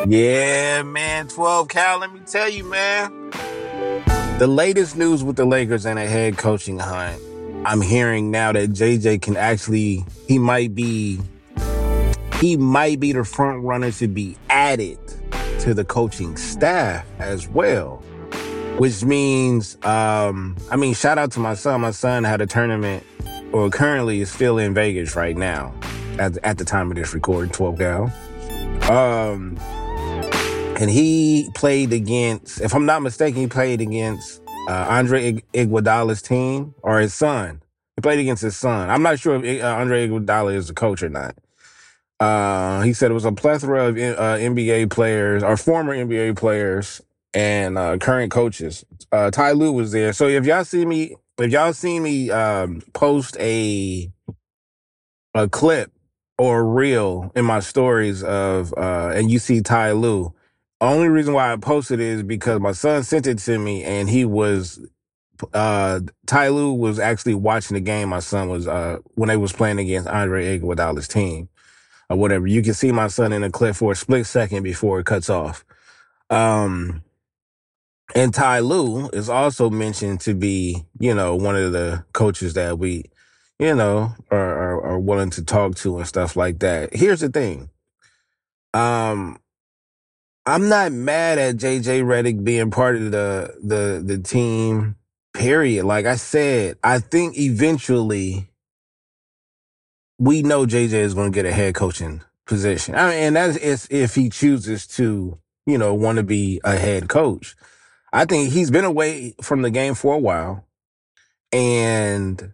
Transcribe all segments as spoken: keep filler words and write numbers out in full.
Yeah, man. twelve Cal, let me tell you, man. The latest news with the Lakers and a head coaching hunt. I'm hearing now that J J can actually, he might be, he might be the front runner to be added to the coaching staff as well. Which means, um, I mean, shout out to my son. My son had a tournament, or currently is still in Vegas right now, at, at the time of this recording, twelve Cal. Um, and he played against, if I'm not mistaken, he played against uh, Andre Ig- Iguodala's team, or his son. He played against his son. I'm not sure if uh, Andre Iguodala is a coach or not. Uh, he said it was a plethora of uh, N B A players, or former N B A players, and uh, current coaches. Uh, Ty Lue was there. So if y'all see me, if y'all see me um, post a a clip or a reel in my stories of, uh, and you see Ty Lue, only reason why I posted it is because my son sent it to me, and he was, uh, Ty Lue was actually watching the game. My son was, uh, when they was playing against Andre Iguodala's team or whatever. You can see my son in the clip for a split second before it cuts off. Um, and Ty Lue is also mentioned to be, you know, one of the coaches that we, you know, are, are, are willing to talk to and stuff like that. Here's the thing. Um, I'm not mad at J J Redick being part of the the the team, period. Like I said, I think eventually we know J J is going to get a head coaching position. I mean, and that's if, if he chooses to, you know, want to be a head coach. I think he's been away from the game for a while, and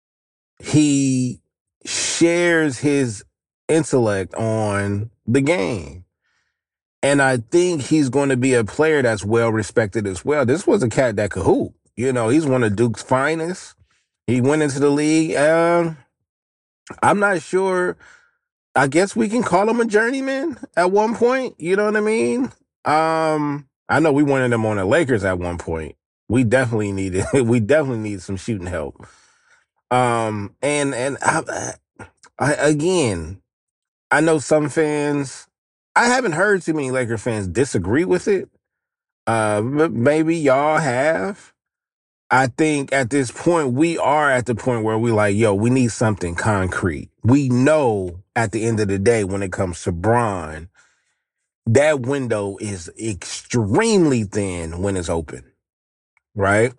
he shares his intellect on the game. And I think he's going to be a player that's well respected as well. This was a cat that could hoop. You know, he's one of Duke's finest. He went into the league. Um, I'm not sure. I guess we can call him a journeyman at one point. You know what I mean? Um, I know we wanted him on the Lakers at one point. We definitely needed. We definitely need some shooting help. Um, and and I, I, again, I know some fans. I haven't heard too many Laker fans disagree with it. Uh, but maybe y'all have. I think at this point, we are at the point where we like, yo, we need something concrete. We know at the end of the day, when it comes to Bron, that window is extremely thin when it's open, right?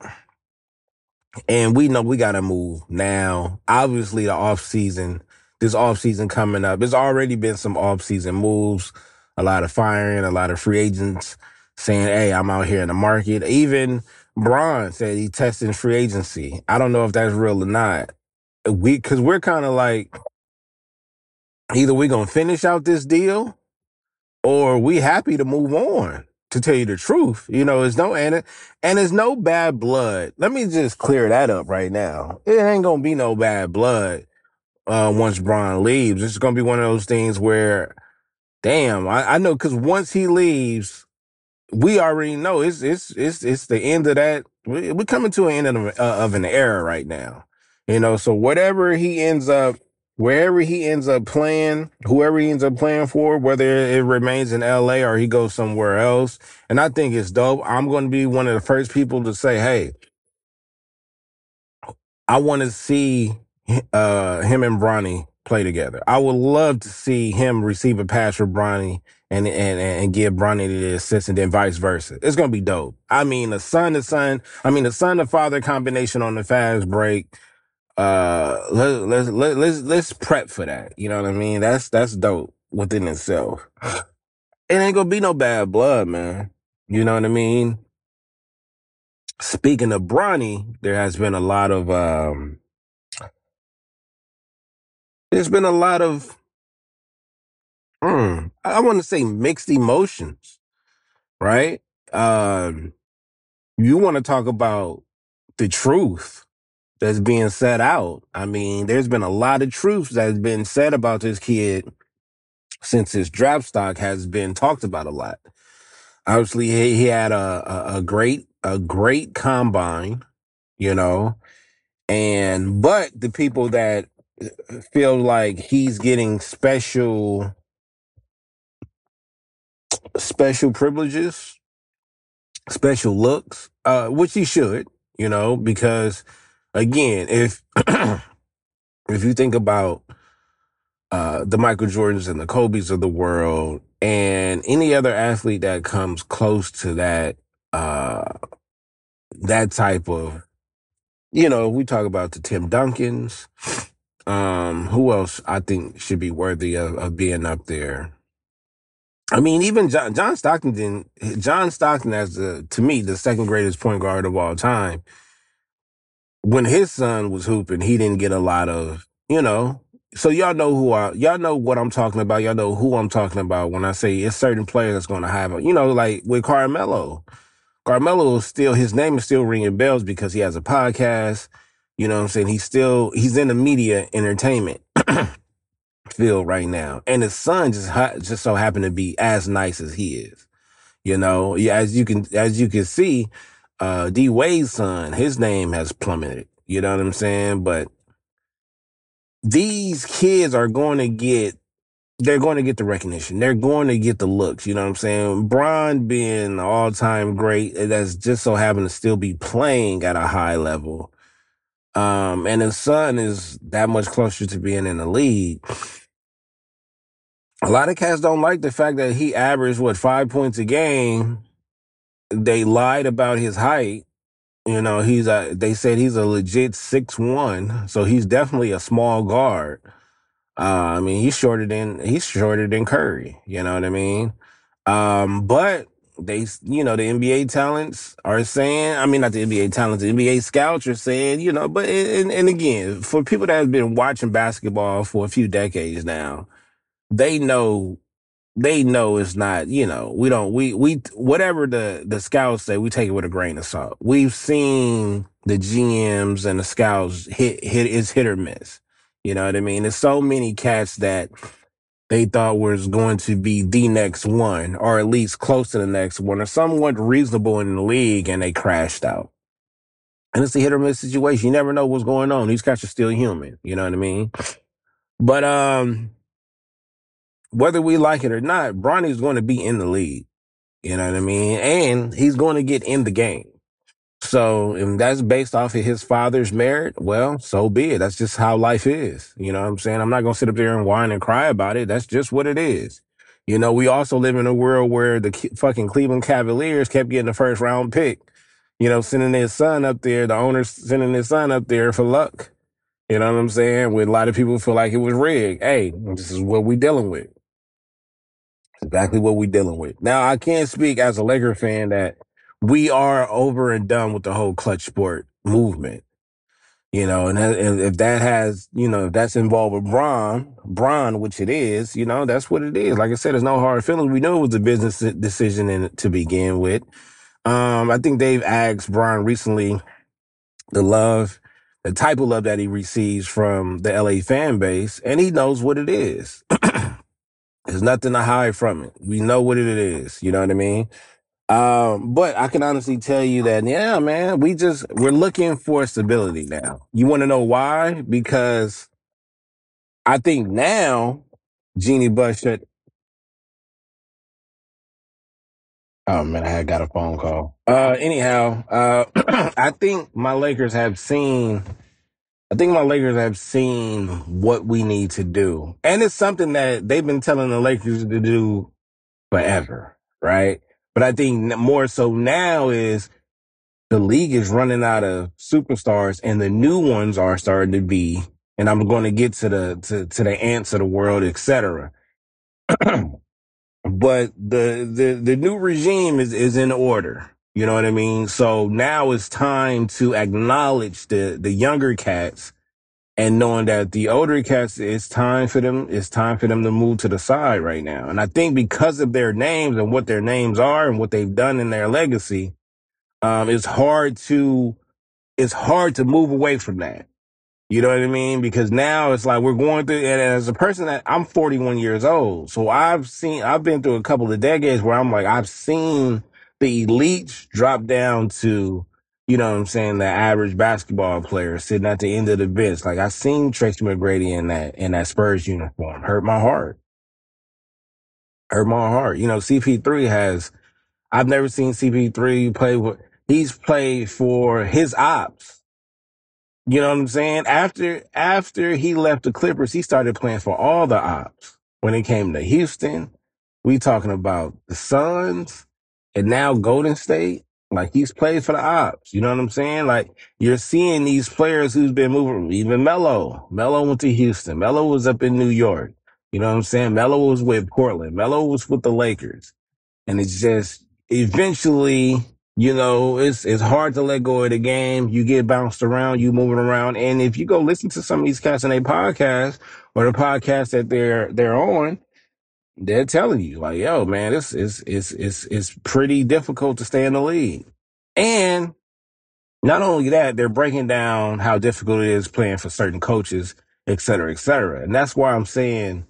And we know we got to move now. Obviously, the off season, this off season coming up, there's already been some off season moves, a lot of firing, a lot of free agents saying, hey, I'm out here in the market. Even Bron said he testing free agency. I don't know if that's real or not. We, cause we're kind of like, either we going to finish out this deal or we happy to move on. To tell you the truth, you know, it's no, and, it, and it's no bad blood. Let me just clear that up right now. It ain't gonna be no bad blood uh, once Bron leaves. It's gonna be one of those things where, damn, I, I know, because once he leaves, we already know it's it's it's it's the end of that. we- We're coming to an end of, uh, of an era right now, you know. So whatever he ends up, wherever he ends up playing, whoever he ends up playing for, whether it remains in L A or he goes somewhere else, and I think it's dope. I'm going to be one of the first people to say, hey, I want to see uh, him and Bronny play together. I would love to see him receive a pass from Bronny and and and give Bronny the assist, and then vice versa. It's gonna be dope. I mean, the son to son, I mean, the son to father combination on the fast break. Uh, let, let's let, let's let's prep for that. You know what I mean? That's that's dope within itself. It ain't gonna be no bad blood, man. You know what I mean? Speaking of Bronny, there has been a lot of um, there's been a lot of mm, I want to say mixed emotions, right? Um, you want to talk about the truth that's being said out. I mean, there's been a lot of truth that's been said about this kid since his draft stock has been talked about a lot. Obviously, he, he had a, a, a great a great combine, you know, and but the people that feel like he's getting special special privileges, special looks, uh, which he should, you know, because again, if if you think about uh, the Michael Jordans and the Kobe's of the world, and any other athlete that comes close to that, uh, that type of, you know, we talk about the Tim Duncans. Um, who else I think should be worthy of, of being up there? I mean, even John, John Stockton didn't, John Stockton as the, to me, the second greatest point guard of all time. When his son was hooping, he didn't get a lot of, you know, so y'all know who I, y'all know what I'm talking about. Y'all know who I'm talking about when I say it's certain players that's going to have a, you know, like with Carmelo. Carmelo is still, his name is still ringing bells because he has a podcast. You know what I'm saying? He's still, he's in the media entertainment field right now. And his son just, ha- just so happened to be as nice as he is. You know, yeah, as you can, as you can see, uh, D Wade's son, his name has plummeted. You know what I'm saying? But these kids are going to get, they're going to get the recognition. They're going to get the looks. You know what I'm saying? Bron being all time great, that's just so happened to still be playing at a high level. Um, and his son is that much closer to being in the league. A lot of cats don't like the fact that he averaged, what, five points a game. They lied about his height. You know, he's a, they said he's a legit six one, so he's definitely a small guard. Uh, I mean, he's shorter than, he's shorter than Curry. You know what I mean? Um, but they, you know, the N B A talents are saying, I mean, not the N B A talents, the N B A scouts are saying, you know, but, and, and again, for people that have been watching basketball for a few decades now, they know they know it's not, you know, we don't, we, we, whatever the, the scouts say, we take it with a grain of salt. We've seen the G Ms and the scouts hit, hit, it's hit or miss. You know what I mean? There's so many cats that they thought was going to be the next one, or at least close to the next one, or somewhat reasonable in the league, and they crashed out. And it's a hit or miss situation. You never know what's going on. These cats are still human. You know what I mean? But, um, whether we like it or not, Bronny's going to be in the league. You know what I mean? And he's going to get in the game. So if that's based off of his father's merit, well, so be it. That's just how life is. You know what I'm saying? I'm not going to sit up there and whine and cry about it. That's just what it is. You know, we also live in a world where the fucking Cleveland Cavaliers kept getting the first round pick, you know, sending his son up there, the owner's sending his son up there for luck. You know what I'm saying? With a lot of people feel like it was rigged. Hey, this is what we dealing with. Exactly what we're dealing with. Now, I can't speak as a Laker fan that we are over and done with the whole clutch sport movement, you know, and, and if that has, you know, if that's involved with Bron, Bron, which it is, you know, that's what it is. Like I said, there's no hard feelings. We knew it was a business decision in, to begin with. Um, I think they've asked Bron recently the love, the type of love that he receives from the L A fan base, and he knows what it is. There's nothing to hide from it. We know what it is. You know what I mean? Um, but I can honestly tell you that, yeah, man, we just, we're looking for stability now. You want to know why? Because I think now, Jeannie Buss should, oh man, I had got a phone call. Uh, anyhow, uh, I think my Lakers have seen, I think my Lakers have seen what we need to do. And it's something that they've been telling the Lakers to do forever, right? But I think more so now is the league is running out of superstars and the new ones are starting to be, and I'm going to get to the, to, to the ants of the world, et cetera. But the, the, the new regime is, is in order. You know what I mean? So now it's time to acknowledge the, the younger cats and knowing that the older cats, it's time for them, it's time for them to move to the side right now. And I think because of their names and what their names are and what they've done in their legacy, um, it's hard to, it's hard to move away from that. You know what I mean? Because now it's like we're going through, and as a person that I'm forty-one years old, so I've seen, I've been through a couple of decades where I'm like, I've seen the elites drop down to, you know what I'm saying, the average basketball player sitting at the end of the bench. Like I've seen Tracy McGrady in that, in that Spurs uniform. Hurt my heart. hurt my heart. You know, C P three has, I've never seen C P three play with, he's played for his ops. You know what I'm saying? After after he left the Clippers, he started playing for all the ops. When it came to Houston, we talking about the Suns and now Golden State. Like he's played for the ops. You know what I'm saying? Like you're seeing these players who's been moving. Even Melo. Melo went to Houston. Melo was up in New York. You know what I'm saying? Melo was with Portland. Melo was with the Lakers. And it's just eventually, you know, it's it's hard to let go of the game. You get bounced around, you moving around. And if you go listen to some of these cats in their podcasts or the podcast that they're they're on, they're telling you, like, yo, man, this is it's it's it's pretty difficult to stay in the league. And not only that, they're breaking down how difficult it is playing for certain coaches, et cetera, et cetera. And that's why I'm saying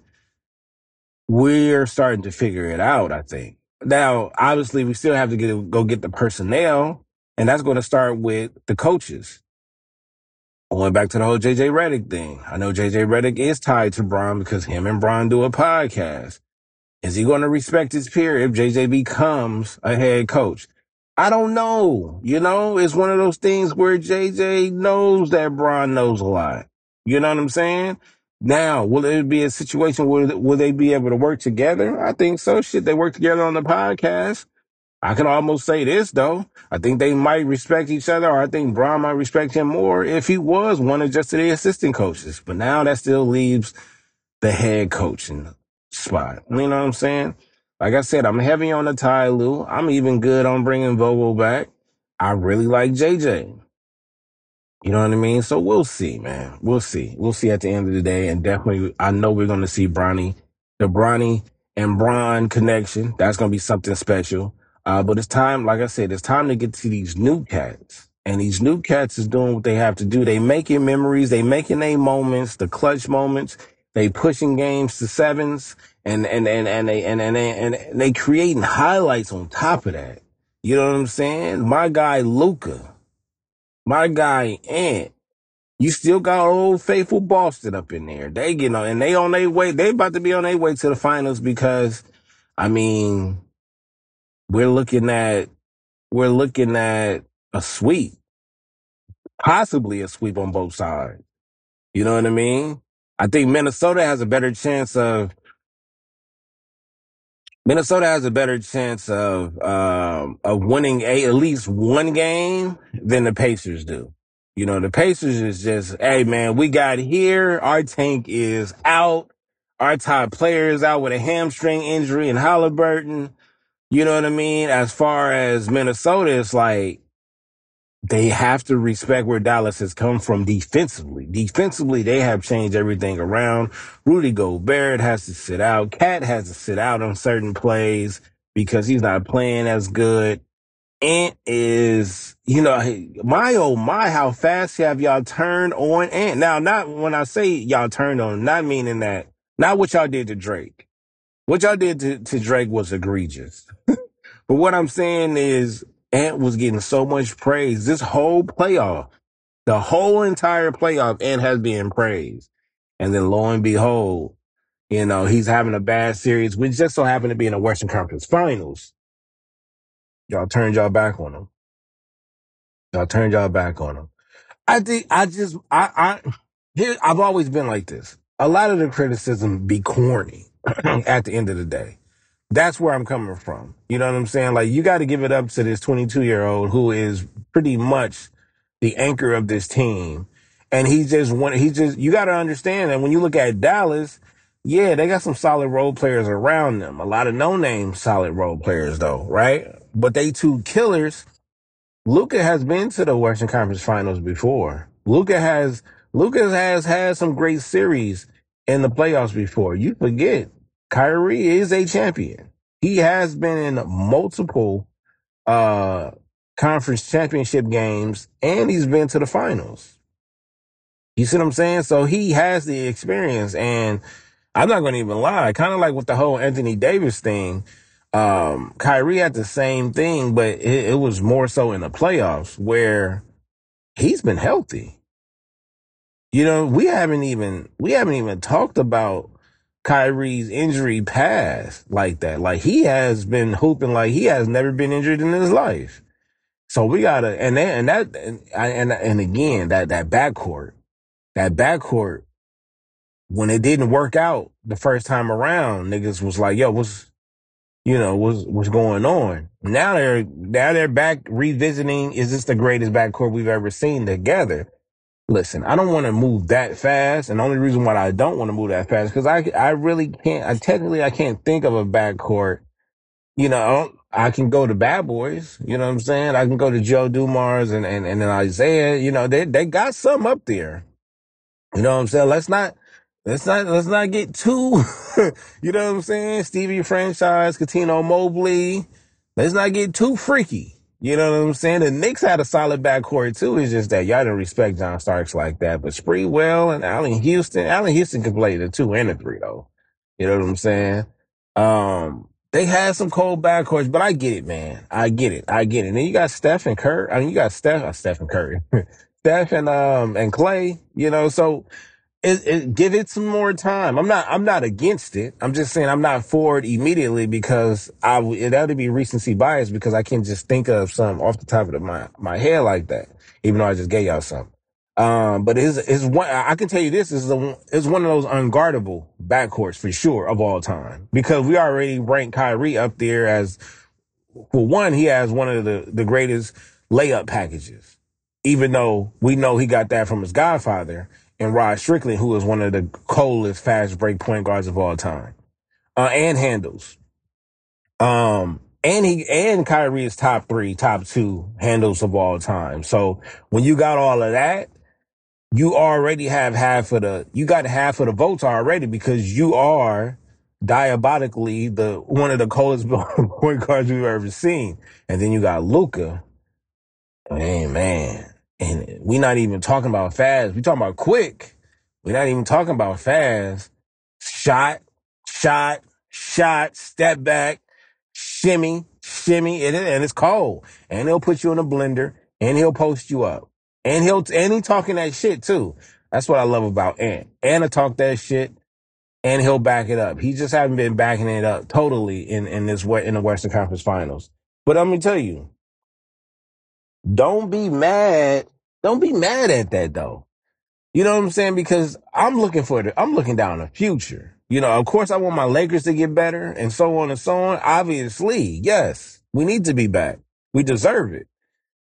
we're starting to figure it out, I think. Now, obviously, we still have to get go get the personnel, and that's going to start with the coaches. Going back to the whole J J Redick thing. I know J J Redick is tied to Bron because him and Bron do a podcast. Is he going to respect his peer if J J becomes a head coach? I don't know. You know, it's one of those things where J J knows that Bron knows a lot. You know what I'm saying? Now, will it be a situation where will they be able to work together? I think so. Shit, they work together on the podcast. I can almost say this though. I think they might respect each other, or I think Bron might respect him more if he was one of just the assistant coaches. But now that still leaves the head coaching spot. You know what I'm saying? Like I said, I'm heavy on the Ty Lue. I'm even good on bringing Vogel back. I really like J J. You know what I mean? So we'll see, man. We'll see. We'll see at the end of the day. And definitely, I know we're going to see Bronny, the Bronny and Bron connection. That's going to be something special. Uh, but it's time, like I said, it's time to get to these new cats. And these new cats is doing what they have to do. They making memories. They making their moments, the clutch moments. They pushing games to sevens and, and, and, and they, and, and, and, and they creating highlights on top of that. You know what I'm saying? My guy, Luka. My guy, Ant. You still got old faithful Boston up in there. They get on, and they on their way. They about to be on their way to the finals because, I mean, we're looking at, we're looking at a sweep, possibly a sweep on both sides. You know what I mean? I think Minnesota has a better chance of Minnesota has a better chance of um, of winning a at least one game than the Pacers do. You know, the Pacers is just, hey man, we got here. Our tank is out. Our top player is out with a hamstring injury and Halliburton. You know what I mean? As far as Minnesota, it's like they have to respect where Dallas has come from defensively. Defensively, they have changed everything around. Rudy Gobert has to sit out. Cat has to sit out on certain plays because he's not playing as good. Ant is, you know, my oh my, how fast have y'all turned on Ant? Now, not when I say y'all turned on, not meaning that, not what y'all did to Drake. What y'all did to, to Drake was egregious. But what I'm saying is Ant was getting so much praise. This whole playoff, the whole entire playoff, Ant has been praised. And then lo and behold, you know, he's having a bad series, which just so happened to be in the Western Conference Finals. Y'all turned y'all back on him. Y'all turned y'all back on him. I think, I just, I, I, here, I've always been like this. A lot of the criticism be corny at the end of the day. That's where I'm coming from. You know what I'm saying? Like, you got to give it up to this twenty-two year old who is pretty much the anchor of this team. And he just want, he just, you got to understand that when you look at Dallas, yeah, they got some solid role players around them. A lot of no name solid role players though, right? But they two killers. Luka has been to the Western Conference Finals before. Luka has, Luka has had some great series in the playoffs before. You forget. Kyrie is a champion. He has been in multiple uh conference championship games and he's been to the finals. You see what I'm saying? So he has the experience, and I'm not going to even lie. Kind of like with the whole Anthony Davis thing, um, Kyrie had the same thing, but it, it was more so in the playoffs where he's been healthy. You know, we haven't even we haven't even talked about Kyrie's injury past like that. Like he has been hooping like he has never been injured in his life. So we gotta, and then, and that, and, and, and again, that, that backcourt, that backcourt, when it didn't work out the first time around, niggas was like, yo, what's, you know, what's, what's going on? Now they're, now they're back revisiting, is this the greatest backcourt we've ever seen together? Listen, I don't want to move that fast. And the only reason why I don't want to move that fast, because I, I really can't, I technically, I can't think of a backcourt. You know, I can go to Bad Boys. You know what I'm saying? I can go to Joe Dumars and, and, and then Isaiah. You know, they, they got some up there. You know what I'm saying? Let's not, let's not, let's not get too, you know what I'm saying? Stevie Franchise, Katino Mobley. Let's not get too freaky. You know what I'm saying? The Knicks had a solid backcourt too. It's just that y'all didn't respect John Starks like that. But Spreewell and Allen Houston, Allen Houston could play the two and the three though. You know what I'm saying? Um, they had some cold backcourts, but I get it, man. I get it. I get it. And then you got Steph and Curry. I mean, you got Steph, uh, Steph and Curry. Steph and um and Clay, you know, so it, it, give it some more time. I'm not I'm not against it. I'm just saying I'm not for it immediately because I that would be recency bias because I can't just think of some off the top of the, my my head like that, even though I just gave y'all some. Um, but it's it's one I can tell you this is a it's one of those unguardable backcourts for sure of all time because we already ranked Kyrie up there as for one he has one of the the greatest layup packages. Even though we know he got that from his godfather and Rod Strickland, who is one of the coldest fast break point guards of all time, uh, and handles. Um, and he and Kyrie is top three, top two handles of all time. So when you got all of that, you already have half of the you got half of the votes already because you are diabolically the one of the coldest point guards we've ever seen. And then you got Luka. Hey, man. And we're not even talking about fast. We're talking about quick. We're not even talking about fast. Shot, shot, shot, step back, shimmy, shimmy, and, it, and it's cold. And he'll put you in a blender, and he'll post you up. And he'll and he talking that shit, too. That's what I love about Ant. Ant will talk that shit, and he'll back it up. He just haven't been backing it up totally in, in, this, in the Western Conference Finals. But let me tell you, don't be mad. Don't be mad at that though. You know what I'm saying? Because I'm looking for the, I'm looking down the future. You know, of course I want my Lakers to get better and so on and so on. Obviously, yes, we need to be back. We deserve it.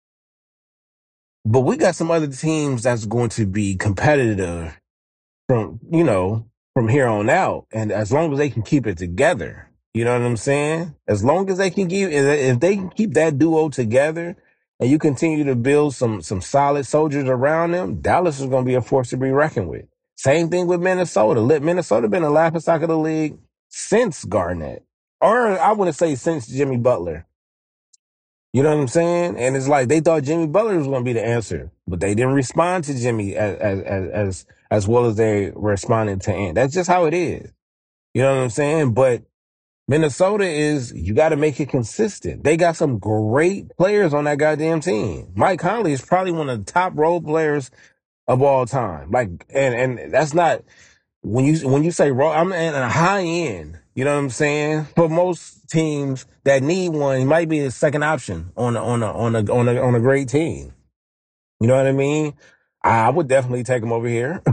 But we got some other teams that's going to be competitive from, you know, from here on out. And as long as they can keep it together, you know what I'm saying? As long as they can keep, if they can keep that duo together and you continue to build some, some solid soldiers around them, Dallas is going to be a force to be reckoned with. Same thing with Minnesota. Let Minnesota been a laughingstock of the league since Garnett, or I wouldn't say since Jimmy Butler. You know what I'm saying? And it's like they thought Jimmy Butler was going to be the answer, but they didn't respond to Jimmy as as as as well as they responded to Ant. That's just how it is. You know what I'm saying? But Minnesota is you got to make it consistent. They got some great players on that goddamn team. Mike Conley is probably one of the top role players of all time. Like, and and that's not when you when you say role. I'm at a high end. You know what I'm saying? For most teams that need one, he might be the second option on a, on a, on a, on a, on a great team. You know what I mean? I would definitely take him over here.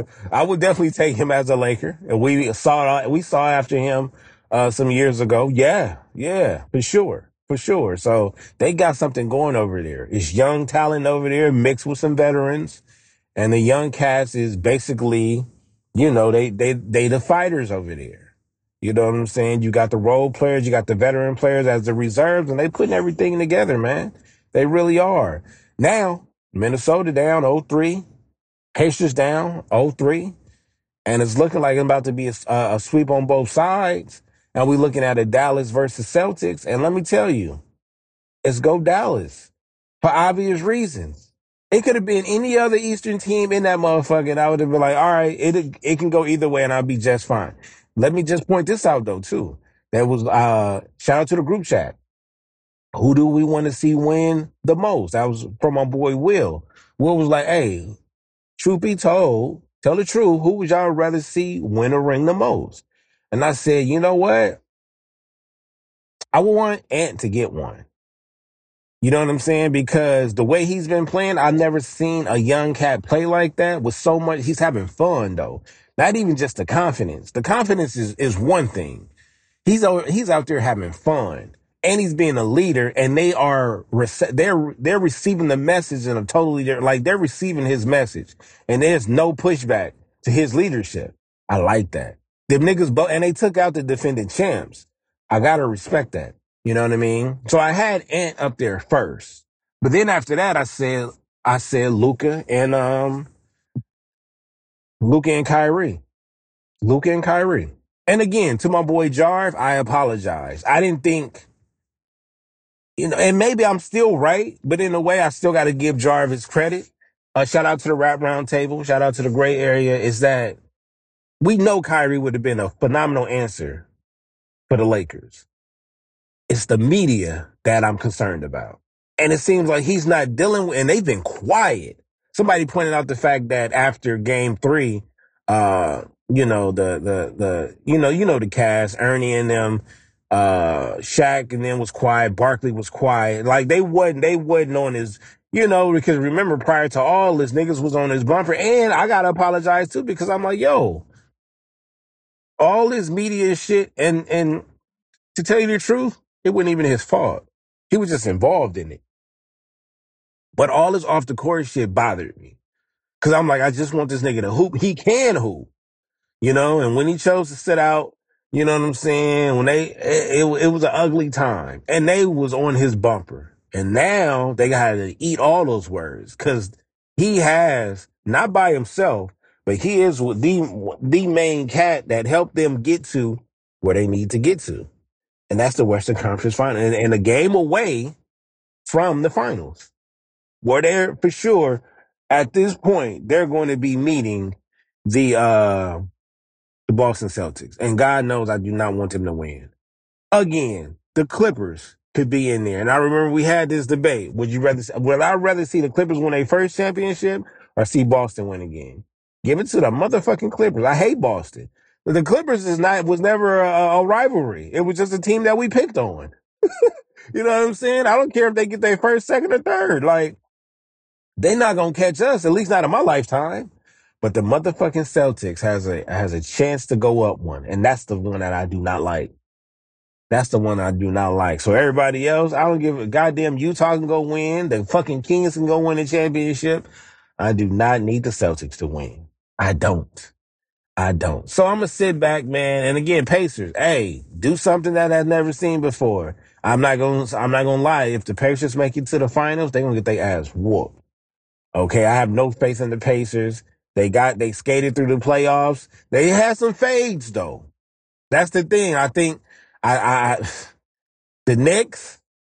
I would definitely take him as a Laker. And we saw, we saw after him, uh, some years ago. Yeah. Yeah, for sure. For sure. So they got something going over there. It's young talent over there mixed with some veterans. And the young cats is basically, you know, they, they, they the fighters over there. You know what I'm saying? You got the role players, you got the veteran players as the reserves, and they putting everything together, man. They really are. Now, Minnesota down oh three, Pacers down oh three, and it's looking like it's about to be a, a sweep on both sides. And we're looking at a Dallas versus Celtics, and let me tell you, it's go Dallas for obvious reasons. It could have been any other Eastern team in that motherfucker, and I would have been like, all right, it it can go either way, and I'll be just fine. Let me just point this out, though, too. That was, uh, shout out to the group chat. Who do we want to see win the most? That was from my boy Will. Will was like, hey, truth be told, tell the truth, who would y'all rather see win a ring the most? And I said, you know what? I would want Ant to get one. You know what I'm saying? Because the way he's been playing, I've never seen a young cat play like that with so much. He's having fun though. Not even just the confidence. The confidence is, is one thing. He's out, he's out there having fun, and he's being a leader, and they are rece- they're they're receiving the message in a totally different, like they're receiving his message, and there's no pushback to his leadership. I like that. Them niggas, bo- and they took out the defending champs. I gotta respect that. You know what I mean? So I had Ant up there first, but then after that, I said I said Luca and um Luca and Kyrie. Luca and Kyrie. And again, to my boy Jarv, I apologize. I didn't think, you know, and maybe I'm still right, but in a way, I still got to give Jarv his credit. Uh, shout out to the Rap Round Table. Shout out to the gray area. Is that we know Kyrie would have been a phenomenal answer for the Lakers. It's the media that I'm concerned about. And it seems like he's not dealing with, and they've been quiet. Somebody pointed out the fact that after game three, uh, you know, the, the, the, you know, you know, the cast, Ernie and them, uh, Shaq and them was quiet. Barkley was quiet. Like they wasn't, they wasn't on his, you know, because remember prior to all this, niggas was on his bumper. And I gotta apologize too, because I'm like, yo, all this media shit, and, and to tell you the truth, it wasn't even his fault. He was just involved in it. But all this off the court shit bothered me. Cause I'm like, I just want this nigga to hoop. He can hoop, you know? And when he chose to sit out, you know what I'm saying? When they, it, it, it was an ugly time, and they was on his bumper. And now they got to eat all those words, cause he has, not by himself, but he is the, the main cat that helped them get to where they need to get to. And that's the Western Conference Final, and, and a game away from the finals. Where they're for sure at this point, they're going to be meeting the uh the Boston Celtics. And God knows I do not want them to win. Again, the Clippers could be in there. And I remember we had this debate. Would you rather would I rather see the Clippers win their first championship or see Boston win again? Give it to the motherfucking Clippers. I hate Boston. But the Clippers is not was never a, a rivalry. It was just a team that we picked on. You know what I'm saying? I don't care if they get their first, second, or third. Like, they're not gonna catch us, at least not in my lifetime. But the motherfucking Celtics has a has a chance to go up one, and that's the one that I do not like. That's the one I do not like. So everybody else, I don't give a goddamn. Utah can go win. The fucking Kings can go win the championship. I do not need the Celtics to win. I don't. I don't. So I'm gonna sit back, man. And again, Pacers, hey, do something that I've never seen before. I'm not gonna. I'm not gonna lie. If the Pacers make it to the finals, they're gonna get their ass whooped. Okay, I have no faith in the Pacers. They got they skated through the playoffs. They had some fades though. That's the thing. I think I, I the Knicks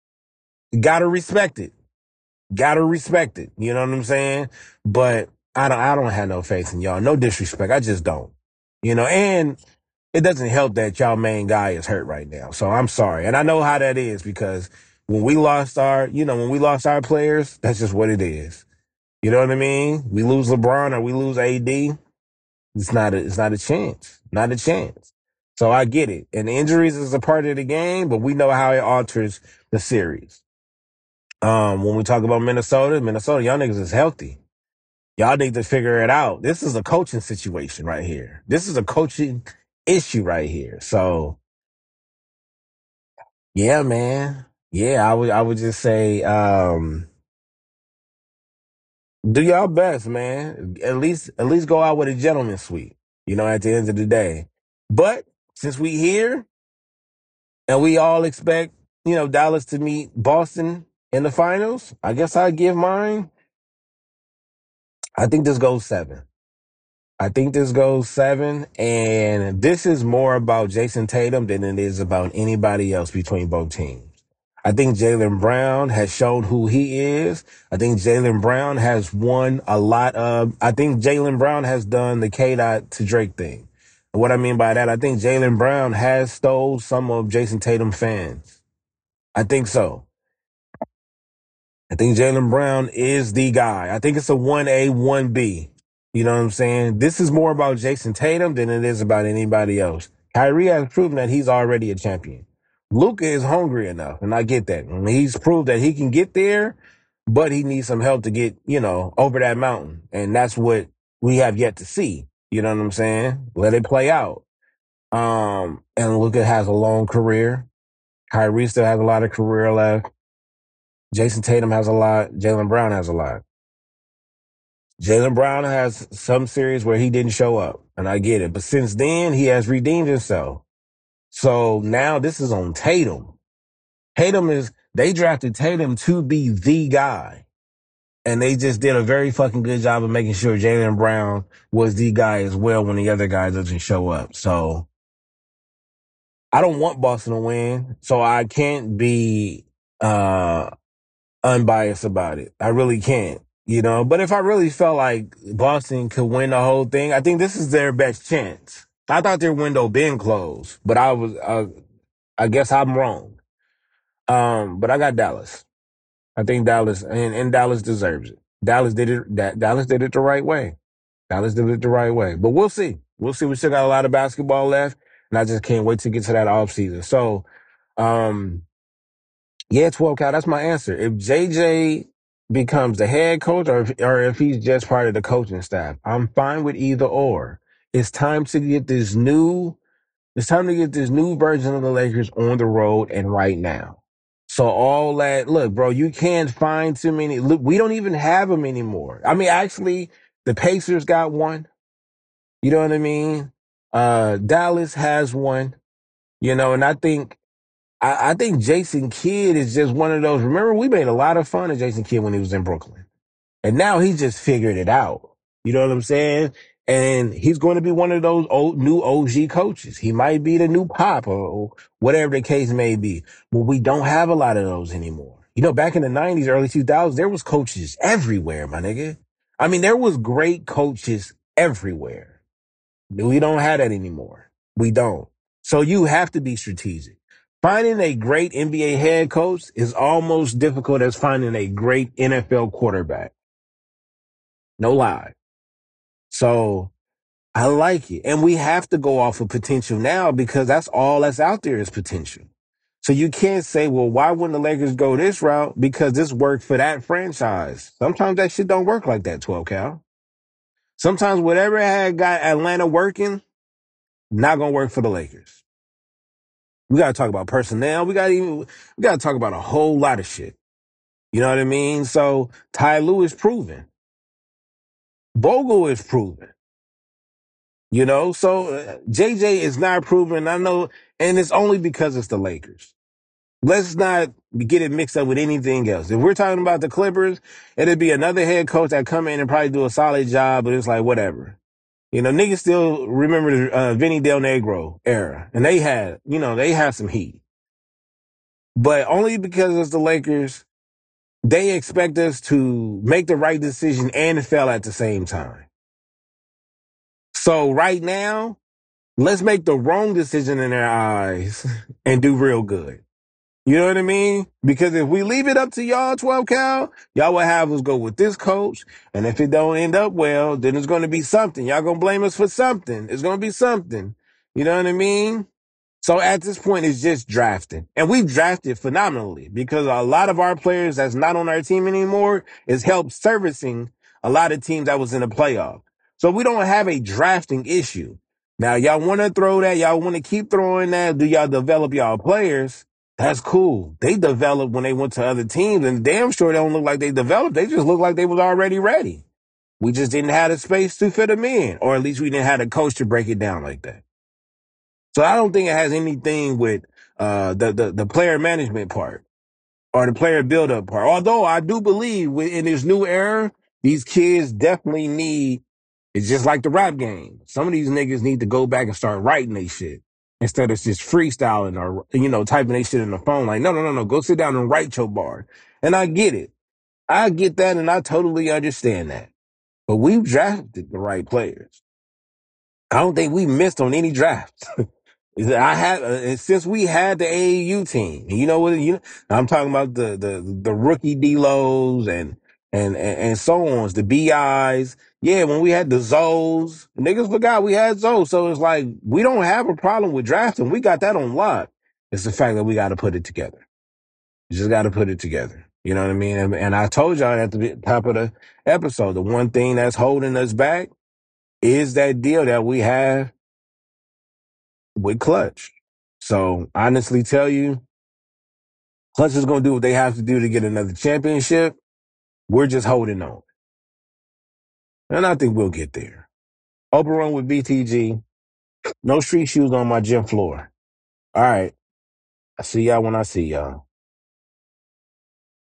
gotta respect it. Gotta respect it. You know what I'm saying? But I don't I don't have no faith in y'all. No disrespect. I just don't. You know, and it doesn't help that y'all main guy is hurt right now. So I'm sorry. And I know how that is, because when we lost our, you know, when we lost our players, that's just what it is. You know what I mean? We lose LeBron or we lose A D. It's not a, it's not a chance. Not a chance. So I get it. And injuries is a part of the game, but we know how it alters the series. Um, when we talk about Minnesota, Minnesota, y'all niggas is healthy. Y'all need to figure it out. This is a coaching situation right here. This is a coaching issue right here. So yeah, man. Yeah, I would, I would just say, um, do y'all best, man. At least, at least go out with a gentleman's sweep, you know, at the end of the day. But since we here and we all expect, you know, Dallas to meet Boston in the finals, I guess I give mine. I think this goes seven. I think this goes seven, and this is more about Jason Tatum than it is about anybody else between both teams. I think Jaylen Brown has shown who he is. I think Jaylen Brown has won a lot of, I think Jaylen Brown has done the K Dot to Drake thing. And what I mean by that, I think Jaylen Brown has stole some of Jason Tatum fans. I think so. I think Jaylen Brown is the guy. I think it's a one A, one B. You know what I'm saying? This is more about Jason Tatum than it is about anybody else. Kyrie has proven that he's already a champion. Luka is hungry enough, and I get that. I mean, he's proved that he can get there, but he needs some help to get, you know, over that mountain. And that's what we have yet to see. You know what I'm saying? Let it play out. Um, and Luka has a long career. Kyrie still has a lot of career left. Jason Tatum has a lot. Jaylen Brown has a lot. Jaylen Brown has some series where he didn't show up, and I get it. But since then, he has redeemed himself. So now this is on Tatum. Tatum is, they drafted Tatum to be the guy. And they just did a very fucking good job of making sure Jaylen Brown was the guy as well when the other guy doesn't show up. So I don't want Boston to win, so I can't be uh unbiased about it. I really can't, you know. But if I really felt like Boston could win the whole thing, I think this is their best chance. I thought their window been closed, but I was, uh, I guess I'm wrong. Um, but I got Dallas. I think Dallas, and, and Dallas deserves it. Dallas did it. Da- Dallas did it the right way. Dallas did it the right way. But we'll see. We'll see. We still got a lot of basketball left, and I just can't wait to get to that off season. So, um, yeah, twelve Cal. That's my answer. If J J becomes the head coach, or if, or if he's just part of the coaching staff, I'm fine with either or. It's time to get this new. It's time to get this new version of the Lakers on the road and right now. So all that, look, bro, you can't find too many. Look, we don't even have them anymore. I mean, actually, the Pacers got one. You know what I mean? Uh, Dallas has one. You know, and I think, I, I think Jason Kidd is just one of those. Remember, we made a lot of fun of Jason Kidd when he was in Brooklyn. And now he just figured it out. You know what I'm saying? And he's going to be one of those old new O G coaches. He might be the new Pop or, or whatever the case may be. But we don't have a lot of those anymore. You know, back in the nineties, early two thousands, there was coaches everywhere, my nigga. I mean, there was great coaches everywhere. We don't have that anymore. We don't. So you have to be strategic. Finding a great N B A head coach is almost difficult as finding a great N F L quarterback. No lie. So I like it. And we have to go off of potential now because that's all that's out there is potential. So you can't say, well, why wouldn't the Lakers go this route? Because this worked for that franchise. Sometimes that shit don't work like that, twelve Cal. Sometimes whatever had got Atlanta working, not gonna work for the Lakers. We gotta talk about personnel. We gotta even, we gotta talk about a whole lot of shit. You know what I mean? So Ty Lue is proven. Bogle is proven. You know, so uh, J J is not proven. I know, and it's only because it's the Lakers. Let's not get it mixed up with anything else. If we're talking about the Clippers, it'd be another head coach that come in and probably do a solid job, but it's like, whatever. You know, niggas still remember the uh, Vinny Del Negro era, and they had, you know, they had some heat. But only because it's the Lakers, they expect us to make the right decision and fail at the same time. So right now, let's make the wrong decision in their eyes and do real good. You know what I mean? Because if we leave it up to y'all, twelve Cal, y'all will have us go with this coach. And if it don't end up well, then it's going to be something. Y'all going to blame us for something. It's going to be something. You know what I mean? So at this point, it's just drafting. And we've drafted phenomenally because a lot of our players that's not on our team anymore is help servicing a lot of teams that was in the playoff. So we don't have a drafting issue. Now, y'all want to throw that. Y'all want to keep throwing that. Do y'all develop y'all players? That's cool. They developed when they went to other teams, and damn sure they don't look like they developed. They just look like they was already ready. We just didn't have the space to fit them in, or at least we didn't have a coach to break it down like that. So I don't think it has anything with uh, the, the the player management part or the player build-up part. Although I do believe in this new era, these kids definitely need, it's just like the rap game. Some of these niggas need to go back and start writing they shit instead of just freestyling or, you know, typing they shit in the phone. Like, no, no, no, no, go sit down and write your bar. And I get it. I get that and I totally understand that. But we've drafted the right players. I don't think we missed on any drafts. I had uh, since we had the A A U team. You know what? You know, I'm talking about the the the rookie D-Los and and, and, and so on. The B Is. Yeah, when we had the Zoes, niggas forgot we had Zoes. So it's like, we don't have a problem with drafting. We got that on lock. It's the fact that we got to put it together. You just got to put it together. You know what I mean? And, and I told y'all at the top of the episode, the one thing that's holding us back is that deal that we have with Clutch. So honestly tell you, Clutch is going to do what they have to do to get another championship. We're just holding on. And I think we'll get there. Open run with B T G. No street shoes on my gym floor. All right. I see y'all when I see y'all.